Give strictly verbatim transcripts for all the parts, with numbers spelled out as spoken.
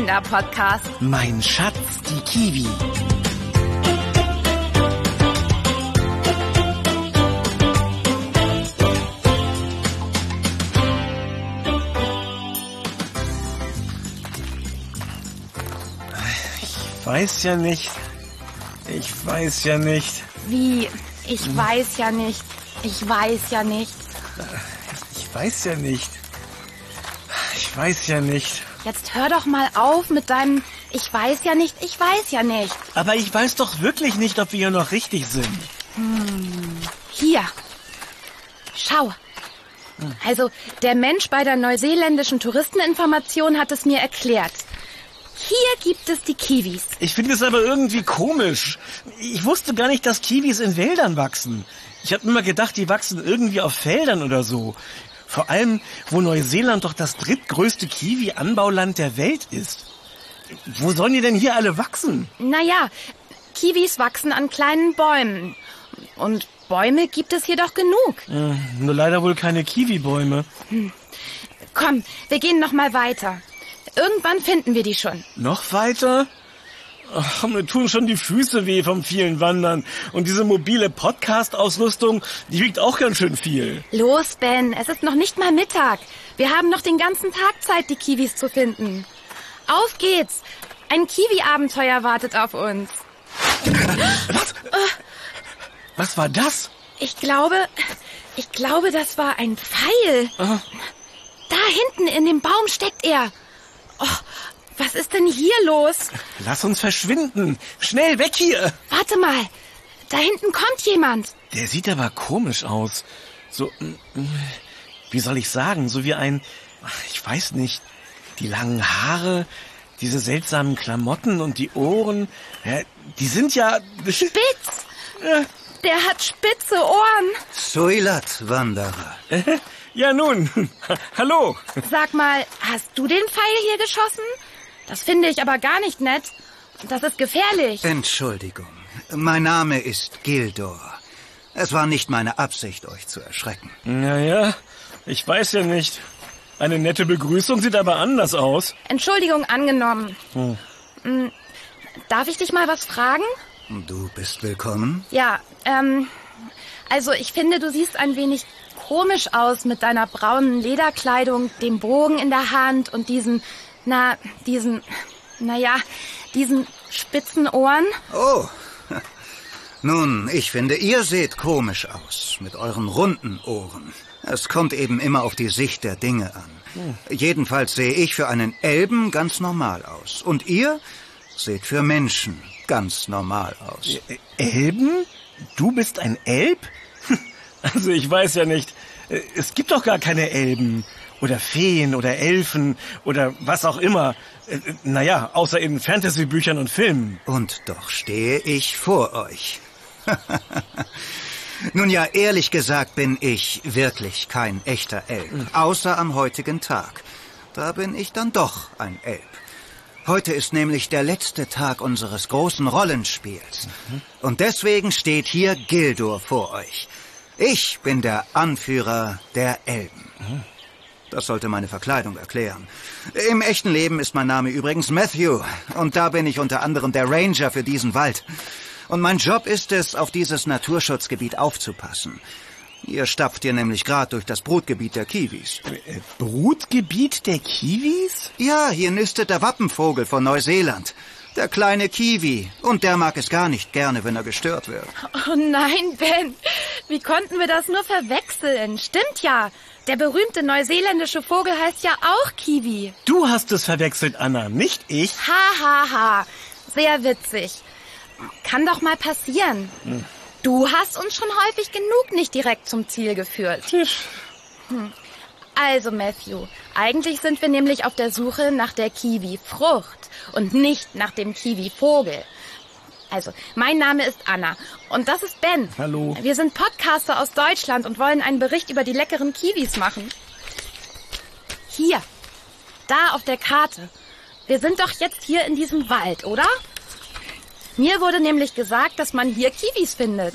Kinderpodcast. Mein Schatz, die Kiwi. Ich weiß ja nicht. Ich weiß ja nicht. Wie? Ich weiß ja nicht. Ich weiß ja nicht. Ich weiß ja nicht. Ich weiß ja nicht. Jetzt hör doch mal auf mit deinem Ich weiß ja nicht, ich weiß ja nicht. Aber ich weiß doch wirklich nicht, ob wir hier noch richtig sind. Hm. Hier. Schau. Also, der Mensch bei der neuseeländischen Touristeninformation hat es mir erklärt. Hier gibt es die Kiwis. Ich finde es aber irgendwie komisch. Ich wusste gar nicht, dass Kiwis in Wäldern wachsen. Ich habe immer gedacht, die wachsen irgendwie auf Feldern oder so. Vor allem, wo Neuseeland doch das drittgrößte Kiwi-Anbauland der Welt ist. Wo sollen die denn hier alle wachsen? Naja, Kiwis wachsen an kleinen Bäumen. Und Bäume gibt es hier doch genug. Äh, nur leider wohl keine Kiwi-Bäume. Hm. Komm, wir gehen noch mal weiter. Irgendwann finden wir die schon. Noch weiter? Ach, mir tun schon die Füße weh vom vielen Wandern. Und diese mobile Podcast-Ausrüstung, die wiegt auch ganz schön viel. Los, Ben, es ist noch nicht mal Mittag. Wir haben noch den ganzen Tag Zeit, die Kiwis zu finden. Auf geht's. Ein Kiwi-Abenteuer wartet auf uns. Was? Was war das? Ich glaube, ich glaube, das war ein Pfeil. Oh. Da hinten in dem Baum steckt er. Oh, was ist denn hier los? Lass uns verschwinden. Schnell weg hier. Warte mal. Da hinten kommt jemand. Der sieht aber komisch aus. So, wie soll ich sagen, so wie ein, ich weiß nicht, die langen Haare, diese seltsamen Klamotten und die Ohren, ja, die sind ja... Spitz. Der hat spitze Ohren. Soilat, Wanderer. Ja nun, hallo. Sag mal, hast du den Pfeil hier geschossen? Das finde ich aber gar nicht nett. Das ist gefährlich. Entschuldigung, mein Name ist Gildor. Es war nicht meine Absicht, euch zu erschrecken. Naja, ich weiß ja nicht. Eine nette Begrüßung sieht aber anders aus. Entschuldigung angenommen. Hm. Darf ich dich mal was fragen? Du bist willkommen. Ja, ähm, also ich finde, du siehst ein wenig komisch aus mit deiner braunen Lederkleidung, dem Bogen in der Hand und diesen, na, diesen, naja, diesen spitzen Ohren. Oh, nun, ich finde, ihr seht komisch aus mit euren runden Ohren. Es kommt eben immer auf die Sicht der Dinge an. Hm. Jedenfalls sehe ich für einen Elben ganz normal aus. Und ihr seht für Menschen ganz normal aus. Elben? Du bist ein Elb? Also ich weiß ja nicht. Es gibt doch gar keine Elben. Oder Feen oder Elfen oder was auch immer. Naja, außer in Fantasy-Büchern und Filmen. Und doch stehe ich vor euch. Nun ja, ehrlich gesagt bin ich wirklich kein echter Elb. Außer am heutigen Tag. Da bin ich dann doch ein Elb. Heute ist nämlich der letzte Tag unseres großen Rollenspiels. Mhm. Und deswegen steht hier Gildor vor euch. Ich bin der Anführer der Elben. Mhm. Das sollte meine Verkleidung erklären. Im echten Leben ist mein Name übrigens Matthew. Und da bin ich unter anderem der Ranger für diesen Wald. Und mein Job ist es, auf dieses Naturschutzgebiet aufzupassen. Ihr stapft hier nämlich gerade durch das Brutgebiet der Kiwis. Äh, Brutgebiet der Kiwis? Ja, hier nistet der Wappenvogel von Neuseeland. Der kleine Kiwi. Und der mag es gar nicht gerne, wenn er gestört wird. Oh nein, Ben. Wie konnten wir das nur verwechseln? Stimmt ja. Der berühmte neuseeländische Vogel heißt ja auch Kiwi. Du hast es verwechselt, Anna, nicht ich. Ha, ha, ha. Sehr witzig. Kann doch mal passieren. Hm. Du hast uns schon häufig genug nicht direkt zum Ziel geführt. Hm. Also, Matthew, eigentlich sind wir nämlich auf der Suche nach der Kiwi-Frucht und nicht nach dem Kiwi-Vogel. Also, mein Name ist Anna und das ist Ben. Hallo. Wir sind Podcaster aus Deutschland und wollen einen Bericht über die leckeren Kiwis machen. Hier, da auf der Karte. Wir sind doch jetzt hier in diesem Wald, oder? Mir wurde nämlich gesagt, dass man hier Kiwis findet.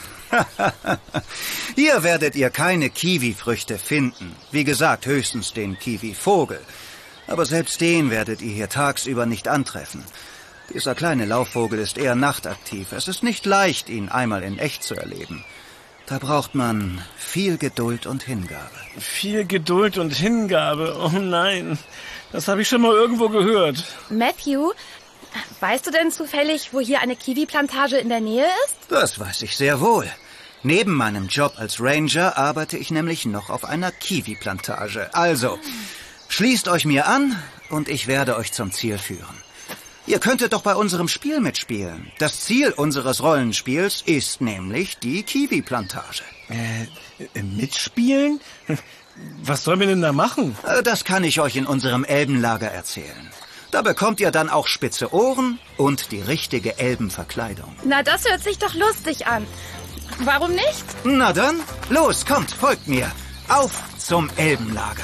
Hier werdet ihr keine Kiwifrüchte finden. Wie gesagt, höchstens den Kiwivogel. Aber selbst den werdet ihr hier tagsüber nicht antreffen. Dieser kleine Laufvogel ist eher nachtaktiv. Es ist nicht leicht, ihn einmal in echt zu erleben. Da braucht man viel Geduld und Hingabe. Viel Geduld und Hingabe? Oh nein, das habe ich schon mal irgendwo gehört. Matthew, weißt du denn zufällig, wo hier eine Kiwi-Plantage in der Nähe ist? Das weiß ich sehr wohl. Neben meinem Job als Ranger arbeite ich nämlich noch auf einer Kiwi-Plantage. Also, schließt euch mir an und ich werde euch zum Ziel führen. Ihr könntet doch bei unserem Spiel mitspielen. Das Ziel unseres Rollenspiels ist nämlich die Kiwi-Plantage. Äh, mitspielen? Was sollen wir denn da machen? Das kann ich euch in unserem Elbenlager erzählen. Da bekommt ihr dann auch spitze Ohren und die richtige Elbenverkleidung. Na, das hört sich doch lustig an. Warum nicht? Na dann, los, kommt, folgt mir. Auf zum Elbenlager.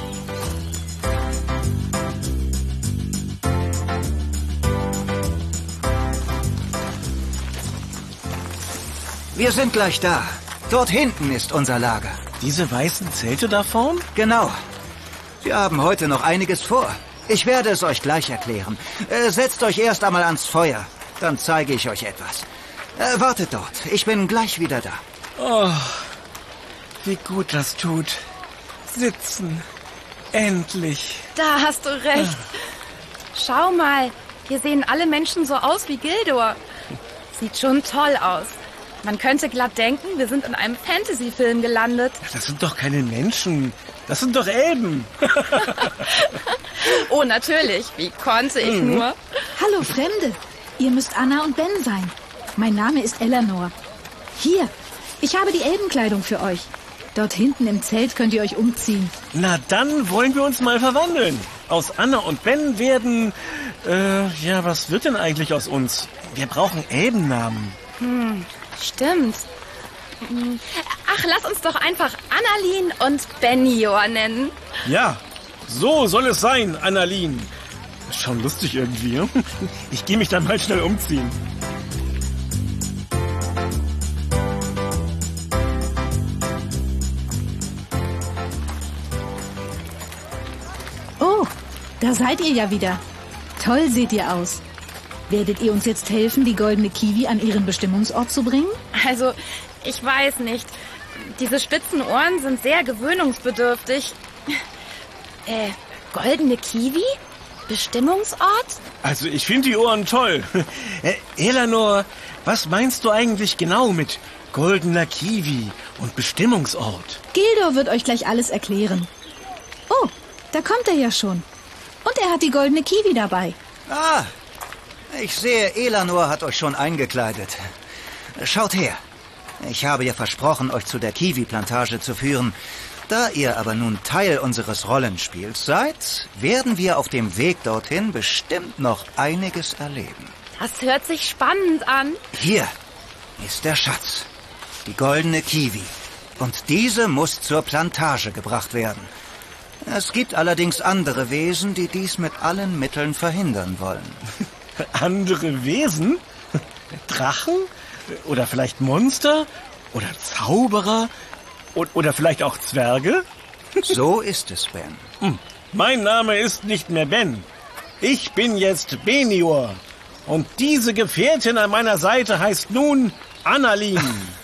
Wir sind gleich da. Dort hinten ist unser Lager. Diese weißen Zelte da vorn? Genau. Wir haben heute noch einiges vor. Ich werde es euch gleich erklären. Äh, setzt euch erst einmal ans Feuer. Dann zeige ich euch etwas. Äh, wartet dort. Ich bin gleich wieder da. Oh, wie gut das tut. Sitzen. Endlich. Da hast du recht. Schau mal, hier sehen alle Menschen so aus wie Gildor. Sieht schon toll aus. Man könnte glatt denken, wir sind in einem Fantasy-Film gelandet. Das sind doch keine Menschen. Das sind doch Elben. Oh, natürlich. Wie konnte ich Mhm. nur? Hallo Fremde, ihr müsst Anna und Ben sein. Mein Name ist Eleanor. Hier, ich habe die Elbenkleidung für euch. Dort hinten im Zelt könnt ihr euch umziehen. Na, dann wollen wir uns mal verwandeln. Aus Anna und Ben werden... Äh, ja, was wird denn eigentlich aus uns? Wir brauchen Elbennamen. Hm, stimmt. Hm. Ach, lass uns doch einfach Annalyn und Benjor nennen. Ja, so soll es sein, Annalyn. Ist schon lustig irgendwie. Hm? Ich gehe mich dann mal schnell umziehen. Oh, da seid ihr ja wieder. Toll seht ihr aus. Werdet ihr uns jetzt helfen, die goldene Kiwi an ihren Bestimmungsort zu bringen? Also, ich weiß nicht. Diese spitzen Ohren sind sehr gewöhnungsbedürftig. Äh, goldene Kiwi? Bestimmungsort? Also ich finde die Ohren toll. Äh, Eleanor, was meinst du eigentlich genau mit goldener Kiwi und Bestimmungsort? Gildor wird euch gleich alles erklären. Oh, da kommt er ja schon. Und er hat die goldene Kiwi dabei. Ah, ich sehe, Eleanor hat euch schon eingekleidet. Schaut her. Ich habe ja versprochen, euch zu der Kiwi-Plantage zu führen. Da ihr aber nun Teil unseres Rollenspiels seid, werden wir auf dem Weg dorthin bestimmt noch einiges erleben. Das hört sich spannend an. Hier ist der Schatz, die goldene Kiwi. Und diese muss zur Plantage gebracht werden. Es gibt allerdings andere Wesen, die dies mit allen Mitteln verhindern wollen. Andere Wesen? Drachen? Oder vielleicht Monster? Oder Zauberer? Oder vielleicht auch Zwerge? So ist es, Ben. Hm. Mein Name ist nicht mehr Ben. Ich bin jetzt Benjor. Und diese Gefährtin an meiner Seite heißt nun Annalyn.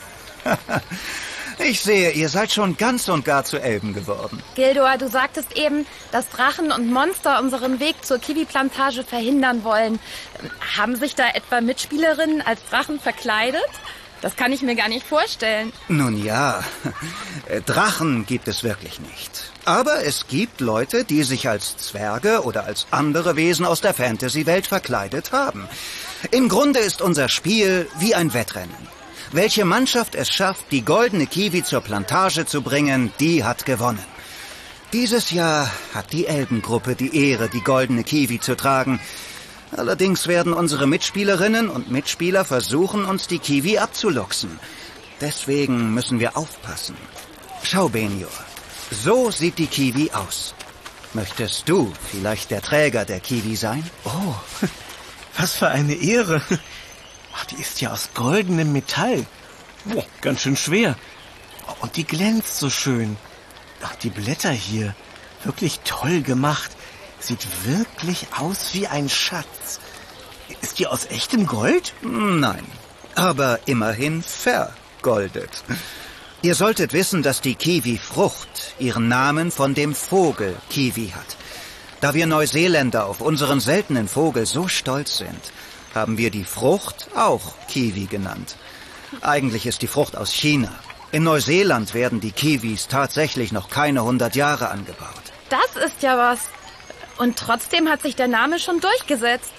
Ich sehe, ihr seid schon ganz und gar zu Elben geworden. Gildor, du sagtest eben, dass Drachen und Monster unseren Weg zur Kiwi-Plantage verhindern wollen. Haben sich da etwa Mitspielerinnen als Drachen verkleidet? Das kann ich mir gar nicht vorstellen. Nun ja, Drachen gibt es wirklich nicht. Aber es gibt Leute, die sich als Zwerge oder als andere Wesen aus der Fantasy-Welt verkleidet haben. Im Grunde ist unser Spiel wie ein Wettrennen. Welche Mannschaft es schafft, die goldene Kiwi zur Plantage zu bringen, die hat gewonnen. Dieses Jahr hat die Elbengruppe die Ehre, die goldene Kiwi zu tragen. Allerdings werden unsere Mitspielerinnen und Mitspieler versuchen, uns die Kiwi abzuluxen. Deswegen müssen wir aufpassen. Schau, Benjor, so sieht die Kiwi aus. Möchtest du vielleicht der Träger der Kiwi sein? Oh, was für eine Ehre. Ach, die ist ja aus goldenem Metall. Oh, ganz schön schwer. Und die glänzt so schön. Ach, die Blätter hier, wirklich toll gemacht. Sieht wirklich aus wie ein Schatz. Ist die aus echtem Gold? Nein, aber immerhin vergoldet. Ihr solltet wissen, dass die Kiwi-Frucht ihren Namen von dem Vogel Kiwi hat. Da wir Neuseeländer auf unseren seltenen Vogel so stolz sind, haben wir die Frucht auch Kiwi genannt. Eigentlich ist die Frucht aus China. In Neuseeland werden die Kiwis tatsächlich noch keine hundert Jahre angebaut. Das ist ja was. Und trotzdem hat sich der Name schon durchgesetzt.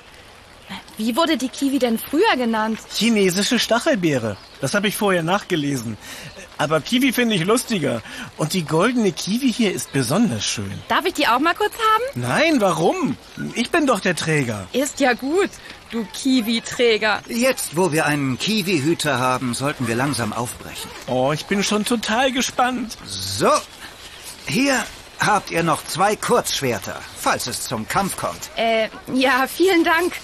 Wie wurde die Kiwi denn früher genannt? Chinesische Stachelbeere. Das habe ich vorher nachgelesen. Aber Kiwi finde ich lustiger. Und die goldene Kiwi hier ist besonders schön. Darf ich die auch mal kurz haben? Nein, warum? Ich bin doch der Träger. Ist ja gut, du Kiwi-Träger. Jetzt, wo wir einen Kiwi-Hüter haben, sollten wir langsam aufbrechen. Oh, ich bin schon total gespannt. So, hier habt ihr noch zwei Kurzschwerter, falls es zum Kampf kommt. Äh, ja, vielen Dank.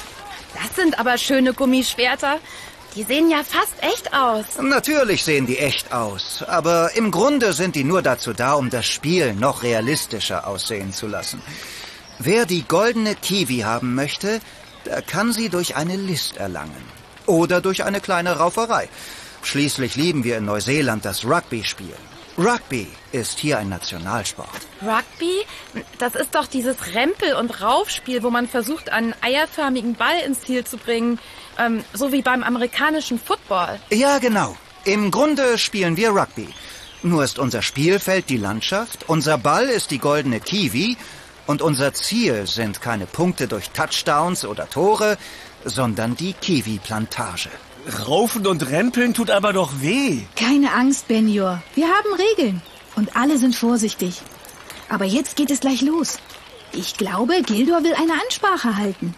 Das sind aber schöne Gummischwerter. Die sehen ja fast echt aus. Natürlich sehen die echt aus, aber im Grunde sind die nur dazu da, um das Spiel noch realistischer aussehen zu lassen. Wer die goldene Kiwi haben möchte, der kann sie durch eine List erlangen. Oder durch eine kleine Rauferei. Schließlich lieben wir in Neuseeland das Rugby-Spielen. Rugby ist hier ein Nationalsport. Rugby? Das ist doch dieses Rempel- und Raufspiel, wo man versucht, einen eierförmigen Ball ins Ziel zu bringen. Ähm, so wie beim amerikanischen Football. Ja, genau. Im Grunde spielen wir Rugby. Nur ist unser Spielfeld die Landschaft, unser Ball ist die goldene Kiwi und unser Ziel sind keine Punkte durch Touchdowns oder Tore, sondern die Kiwi-Plantage. Raufen und Rempeln tut aber doch weh. Keine Angst, Benjor. Wir haben Regeln. Und alle sind vorsichtig. Aber jetzt geht es gleich los. Ich glaube, Gildor will eine Ansprache halten.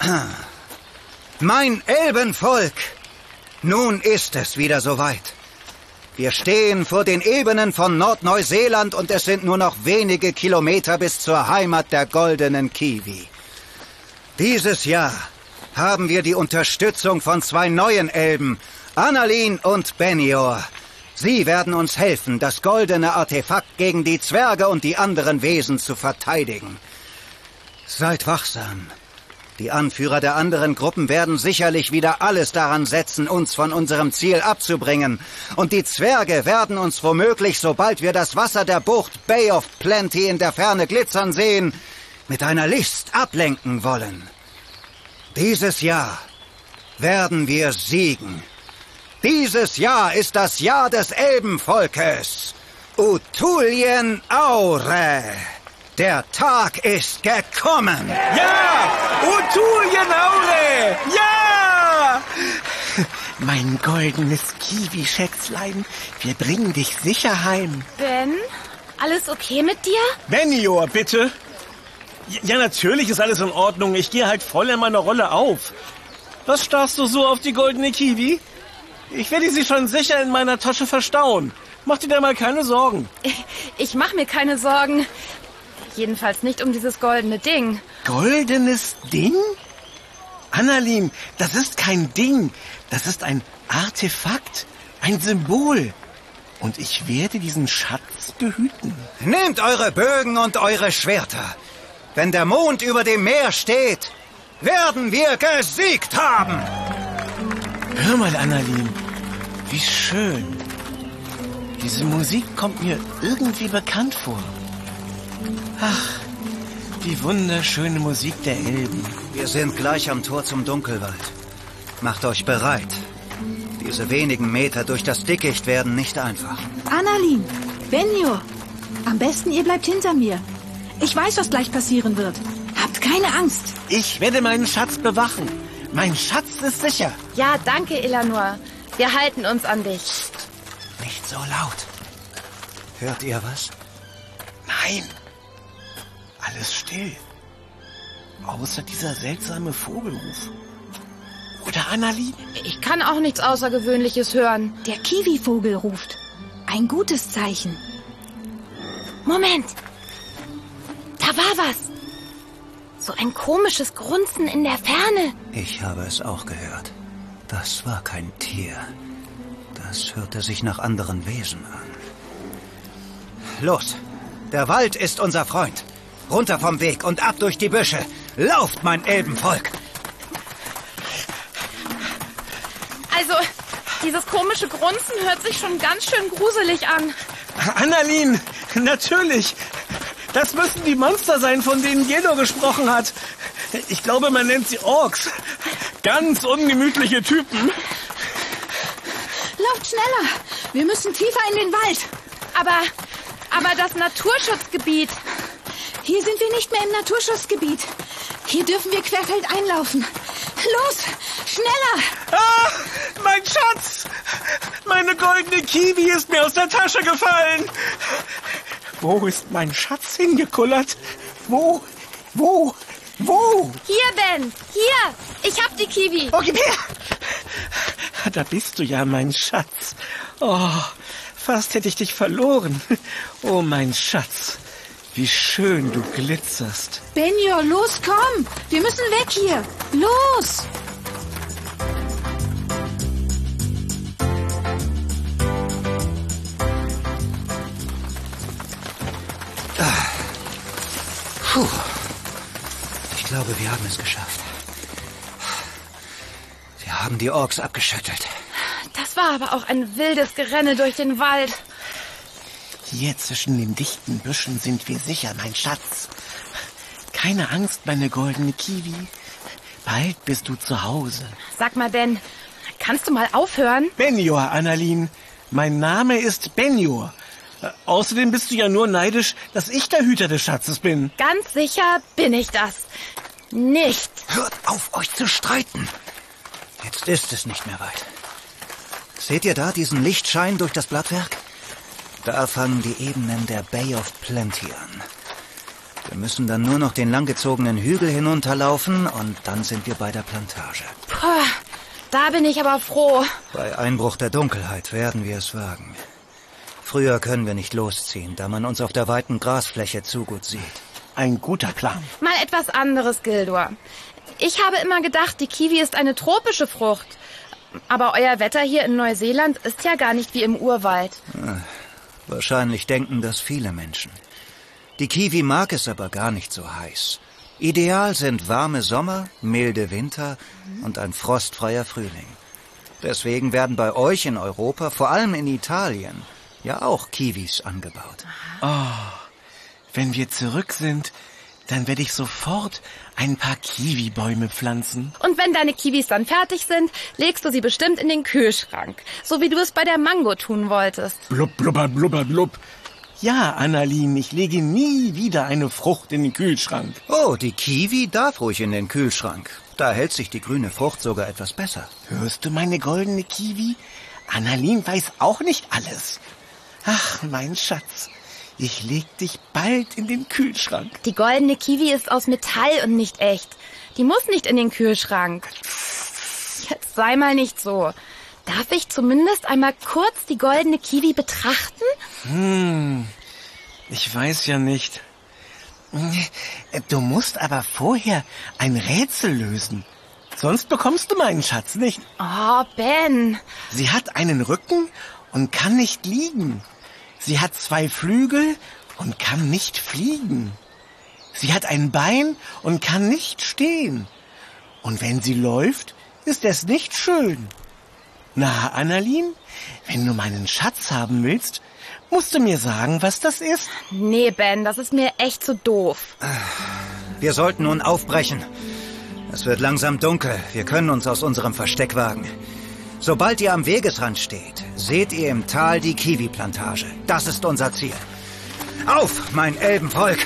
Mein Elbenvolk! Nun ist es wieder soweit. Wir stehen vor den Ebenen von Nordneuseeland und es sind nur noch wenige Kilometer bis zur Heimat der goldenen Kiwi. Dieses Jahr haben wir die Unterstützung von zwei neuen Elben, Annalyn und Benjor. Sie werden uns helfen, das goldene Artefakt gegen die Zwerge und die anderen Wesen zu verteidigen. Seid wachsam. Die Anführer der anderen Gruppen werden sicherlich wieder alles daran setzen, uns von unserem Ziel abzubringen. Und die Zwerge werden uns womöglich, sobald wir das Wasser der Bucht Bay of Plenty in der Ferne glitzern sehen, mit einer List ablenken wollen. Dieses Jahr werden wir siegen. Dieses Jahr ist das Jahr des Elbenvolkes. Utulien Aure. Der Tag ist gekommen. Ja! Utulien Aure! Ja! Mein goldenes Kiwi-Schätzlein, wir bringen dich sicher heim. Ben, alles okay mit dir? Benjor, bitte. Ja, natürlich ist alles in Ordnung. Ich gehe halt voll in meiner Rolle auf. Was starrst du so auf die goldene Kiwi? Ich werde sie schon sicher in meiner Tasche verstauen. Mach dir da mal keine Sorgen. Ich mach mir keine Sorgen. Jedenfalls nicht um dieses goldene Ding. Goldenes Ding? Annalyn, das ist kein Ding. Das ist ein Artefakt, ein Symbol. Und ich werde diesen Schatz behüten. Nehmt eure Bögen und eure Schwerter. Wenn der Mond über dem Meer steht, werden wir gesiegt haben. Hör mal, Annalyn, wie schön. Diese Musik kommt mir irgendwie bekannt vor. Ach, die wunderschöne Musik der Elben. Wir sind gleich am Tor zum Dunkelwald. Macht euch bereit. Diese wenigen Meter durch das Dickicht werden nicht einfach. Annalyn, Benjor, am besten ihr bleibt hinter mir. Ich weiß, was gleich passieren wird. Habt keine Angst. Ich werde meinen Schatz bewachen. Mein Schatz ist sicher. Ja, danke, Eleanor. Wir halten uns an dich. Nicht so laut. Hört ihr was? Nein. Alles still. Außer dieser seltsame Vogelruf. Oder Annalyn? Ich kann auch nichts Außergewöhnliches hören. Der Kiwi-Vogel ruft. Ein gutes Zeichen. Moment. Da war was. So ein komisches Grunzen in der Ferne. Ich habe es auch gehört. Das war kein Tier. Das hörte sich nach anderen Wesen an. Los, der Wald ist unser Freund. runter vom Weg und ab durch die Büsche. Lauft, mein Elbenvolk! Also, dieses komische Grunzen hört sich schon ganz schön gruselig an. Annalyn, natürlich. Das müssen die Monster sein, von denen Jeno gesprochen hat. Ich glaube, man nennt sie Orks. Ganz ungemütliche Typen. Lauft schneller! Wir müssen tiefer in den Wald. Aber, aber das Naturschutzgebiet. Hier sind wir nicht mehr im Naturschutzgebiet. Hier dürfen wir querfeldein laufen. Los, schneller! Ah, mein Schatz! Meine goldene Kiwi ist mir aus der Tasche gefallen. Wo ist mein Schatz hingekullert? Wo? Wo? Wo? Hier, Ben! Hier! Ich hab die Kiwi! Oh, gib her! Da bist du ja, mein Schatz. Oh, fast hätte ich dich verloren. Oh, mein Schatz. Wie schön du glitzerst. Benjo, los, komm! Wir müssen weg hier! Los! Puh. Ich glaube, wir haben es geschafft. Wir haben die Orks abgeschüttelt. Das war aber auch ein wildes Gerenne durch den Wald. Hier zwischen den dichten Büschen sind wir sicher, mein Schatz. Keine Angst, meine goldene Kiwi. Bald bist du zu Hause. Sag mal, Ben, kannst du mal aufhören? Benjor, Annalyn. Mein Name ist Benjor. Äh, außerdem bist du ja nur neidisch, dass ich der Hüter des Schatzes bin. Ganz sicher bin ich das. Nicht. Hört auf, euch zu streiten. Jetzt ist es nicht mehr weit. Seht ihr da diesen Lichtschein durch das Blattwerk? Da fangen die Ebenen der Bay of Plenty an. Wir müssen dann nur noch den langgezogenen Hügel hinunterlaufen und dann sind wir bei der Plantage. Puh, da bin ich aber froh. Bei Einbruch der Dunkelheit werden wir es wagen. Früher können wir nicht losziehen, da man uns auf der weiten Grasfläche zu gut sieht. Ein guter Plan. Mal etwas anderes, Gildor. Ich habe immer gedacht, die Kiwi ist eine tropische Frucht. Aber euer Wetter hier in Neuseeland ist ja gar nicht wie im Urwald. Wahrscheinlich denken das viele Menschen. Die Kiwi mag es aber gar nicht so heiß. Ideal sind warme Sommer, milde Winter und ein frostfreier Frühling. Deswegen werden bei euch in Europa, vor allem in Italien, ja auch Kiwis angebaut. Oh, wenn wir zurück sind, dann werde ich sofort ein paar Kiwibäume pflanzen. Und wenn deine Kiwis dann fertig sind, legst du sie bestimmt in den Kühlschrank. So wie du es bei der Mango tun wolltest. Blub, blubber, blubber, blub. Ja, Annalyn, ich lege nie wieder eine Frucht in den Kühlschrank. Oh, die Kiwi darf ruhig in den Kühlschrank. Da hält sich die grüne Frucht sogar etwas besser. Hörst du, meine goldene Kiwi? Annalyn weiß auch nicht alles. Ach, mein Schatz, ich leg dich bald in den Kühlschrank. Die goldene Kiwi ist aus Metall und nicht echt. Die muss nicht in den Kühlschrank. Jetzt sei mal nicht so. Darf ich zumindest einmal kurz die goldene Kiwi betrachten? Hm, ich weiß ja nicht. Du musst aber vorher ein Rätsel lösen. Sonst bekommst du meinen Schatz nicht. Oh, Ben. Sie hat einen Rücken und kann nicht liegen. Sie hat zwei Flügel und kann nicht fliegen. Sie hat ein Bein und kann nicht stehen. Und wenn sie läuft, ist es nicht schön. Na, Annalyn, wenn du meinen Schatz haben willst, musst du mir sagen, was das ist. Nee, Ben, das ist mir echt zu doof. Wir sollten nun aufbrechen. Es wird langsam dunkel. Wir können uns aus unserem Versteck wagen. Sobald ihr am Wegesrand steht, seht ihr im Tal die Kiwi-Plantage. Das ist unser Ziel. Auf, mein Elbenvolk!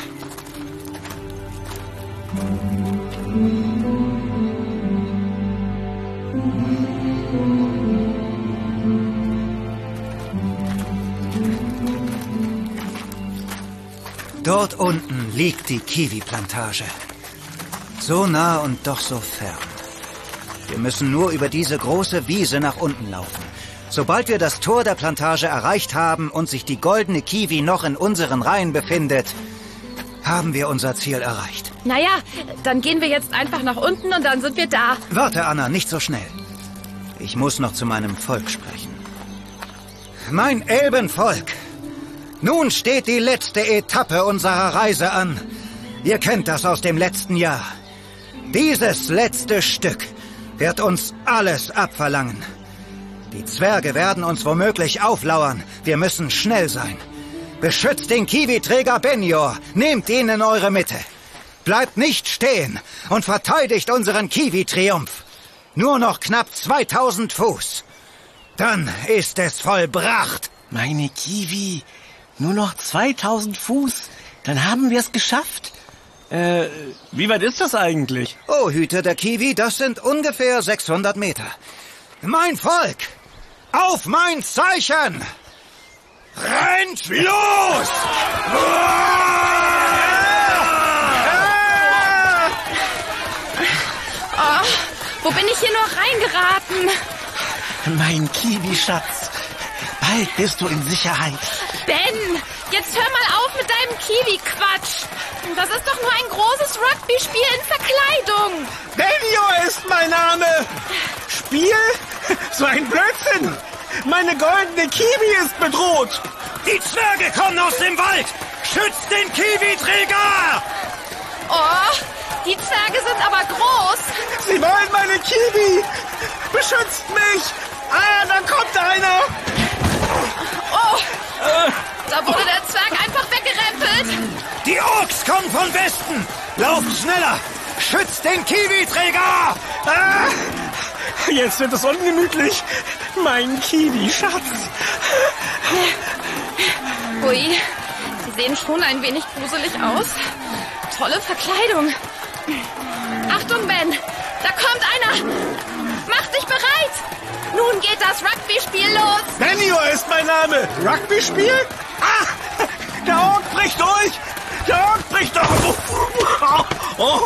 Dort unten liegt die Kiwi-Plantage. So nah und doch so fern. Wir müssen nur über diese große Wiese nach unten laufen. Sobald wir das Tor der Plantage erreicht haben und sich die goldene Kiwi noch in unseren Reihen befindet, haben wir unser Ziel erreicht. Naja, dann gehen wir jetzt einfach nach unten und dann sind wir da. Warte, Anna, nicht so schnell. Ich muss noch zu meinem Volk sprechen. Mein Elbenvolk! Nun steht die letzte Etappe unserer Reise an. Ihr kennt das aus dem letzten Jahr. Dieses letzte Stück wird uns alles abverlangen. Die Zwerge werden uns womöglich auflauern. Wir müssen schnell sein. Beschützt den Kiwi-Träger Benjor. Nehmt ihn in eure Mitte. Bleibt nicht stehen und verteidigt unseren Kiwi-Triumph. Nur noch knapp zweitausend Fuß. Dann ist es vollbracht. Meine Kiwi, nur noch zweitausend Fuß. Dann haben wir es geschafft. Äh, wie weit ist das eigentlich? Oh, Hüter der Kiwi, das sind ungefähr sechshundert Meter. Mein Volk, auf mein Zeichen! Rennt los! Oh, wo bin ich hier nur reingeraten? Mein Kiwi-Schatz, bald bist du in Sicherheit. Ben, jetzt hör mal auf mit deinem Kiwi-Quatsch. Das ist doch nur ein großes Rugby-Spiel in Verkleidung. Benjor ist mein Name. Spiel? So ein Blödsinn. Meine goldene Kiwi ist bedroht. Die Zwerge kommen aus dem Wald. Schützt den Kiwi-Träger! Oh, die Zwerge sind aber groß. Sie wollen meine Kiwi. Beschützt mich. Ah, da kommt einer. Oh, da wurde der Zwerg einfach weggerempelt. Die Orks kommen von Westen. Lauft schneller. Schützt den Kiwi-Träger! Ah, jetzt wird es ungemütlich. Mein Kiwi-Schatz. Ui, sie sehen schon ein wenig gruselig aus. Tolle Verkleidung. Achtung, Ben, da kommt einer. Mach dich bereit. Nun geht das Rugby-Spiel los. Benjor ist mein Name. Rugby-Spiel? Ah, der Ork bricht durch. Der Ork bricht durch. Oh, oh,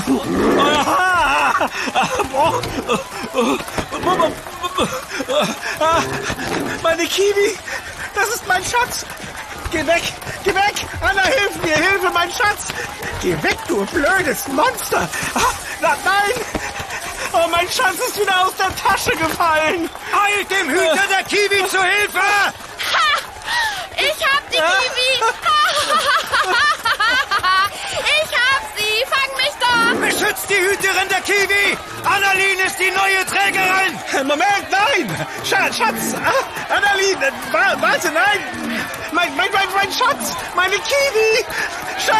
oh, meine Kiwi, das ist mein Schatz. Geh weg, geh weg. Anna, hilf mir, Hilfe, mein Schatz. Geh weg, du blödes Monster. Ah, na, nein. Oh, mein Schatz ist wieder aus der Tasche gefallen. Eilt dem Hüter der Kiwi zu Hilfe! Ha! Ich hab die Kiwi. Ich hab sie. Fang mich doch. Beschützt die Hüterin der Kiwi! Annalyn ist die neue Trägerin! Moment, nein! Schatz, Schatz! Ah, Annalyn, äh, wa- warte, nein! Mein, mein, mein, mein Schatz! Meine Kiwi! Schatz!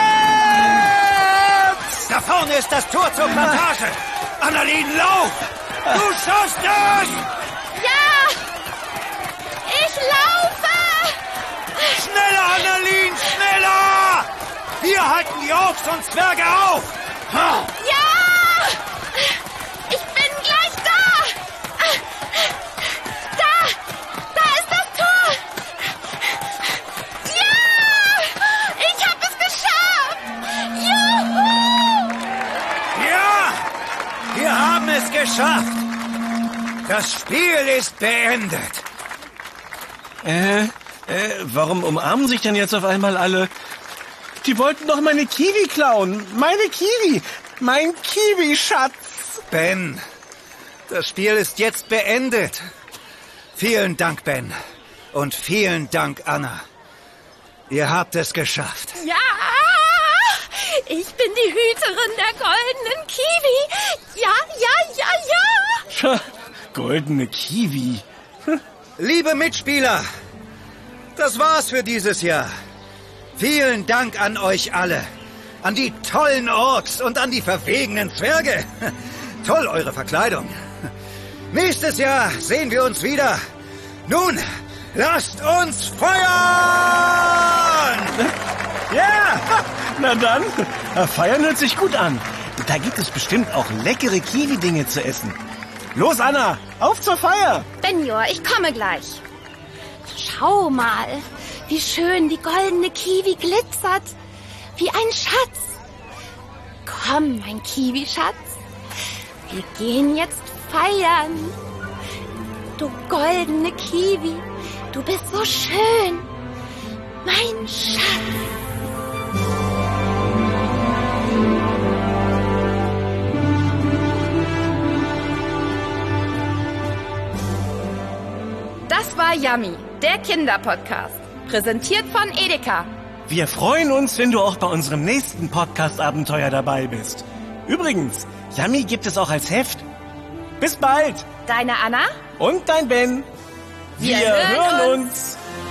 Da vorne ist das Tor zur Plantage! Annalyn, lauf! Du schaffst es! Ja! Ich laufe! Schneller, Annalyn, schneller! Wir halten die Orks und Zwerge auf! Ha! Ja! Ich bin gleich da! Da! Da ist das Tor! Ja! Ich hab es geschafft! Juhu! Ja! Wir haben es geschafft! Das Spiel ist beendet! Äh, äh, warum umarmen sich denn jetzt auf einmal alle? Die wollten doch meine Kiwi klauen. Meine Kiwi. Mein Kiwi-Schatz. Ben, das Spiel ist jetzt beendet. Vielen Dank, Ben. Und vielen Dank, Anna. Ihr habt es geschafft. Ja! Ich bin die Hüterin der goldenen Kiwi! Ja, ja, ja, ja! Tja, goldene Kiwi. Liebe Mitspieler, das war's für dieses Jahr. Vielen Dank an euch alle. An die tollen Orks und an die verwegenen Zwerge. Toll, eure Verkleidung. Nächstes Jahr sehen wir uns wieder. Nun, lasst uns feiern! Ja, na dann. Feiern hört sich gut an. Da gibt es bestimmt auch leckere Kiwi-Dinge zu essen. Los, Anna, auf zur Feier. Benjor, ich komme gleich. Schau mal, wie schön die goldene Kiwi glitzert. Wie ein Schatz. Komm, mein Kiwi-Schatz. Wir gehen jetzt feiern. Du goldene Kiwi, du bist so schön. Mein Schatz. Das war Yummy, der Kinderpodcast. Präsentiert von Edeka. Wir freuen uns, wenn du auch bei unserem nächsten Podcast-Abenteuer dabei bist. Übrigens, Yummy gibt es auch als Heft. Bis bald! Deine Anna? Und dein Ben. Wir hören uns.